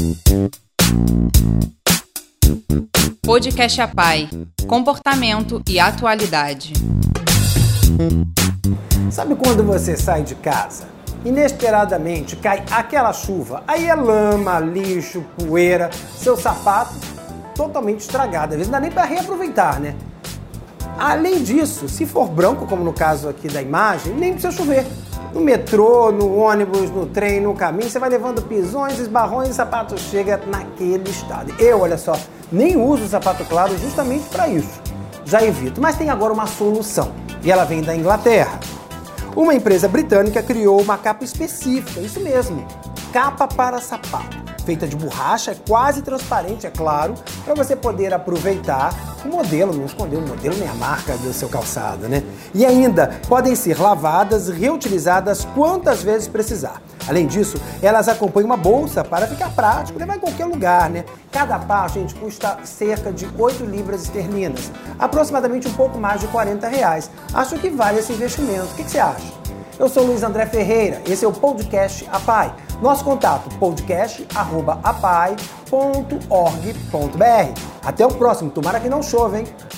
Podcast APAI, comportamento e atualidade. Sabe quando você sai de casa? Inesperadamente cai aquela chuva, aí é lama, lixo, poeira, seu sapato totalmente estragado, às vezes não dá nem para reaproveitar, né? Além disso, se for branco, como no caso aqui da imagem, nem precisa chover. No metrô, no ônibus, no trem, no caminho, você vai levando pisões, esbarrões e o sapato chega naquele estado. Eu, olha só, nem uso sapato claro justamente para isso. Já evito, mas tem agora uma solução e ela vem da Inglaterra. Uma empresa britânica criou uma capa específica, isso mesmo, capa para sapato. Feita de borracha, é quase transparente, é claro, para você poder aproveitar o modelo, não esconder o modelo nem a marca do seu calçado, né? E ainda podem ser lavadas, reutilizadas quantas vezes precisar. Além disso, elas acompanham uma bolsa para ficar prático, levar em qualquer lugar, né? Cada par, gente, custa cerca de 8 libras esterlinas, aproximadamente um pouco mais de R$40. Acho que vale esse investimento. O que você acha? Eu sou Luiz André Ferreira, esse é o Podcast APAI. Nosso contato, podcast@apai.org.br. Até o próximo, tomara que não chova, hein?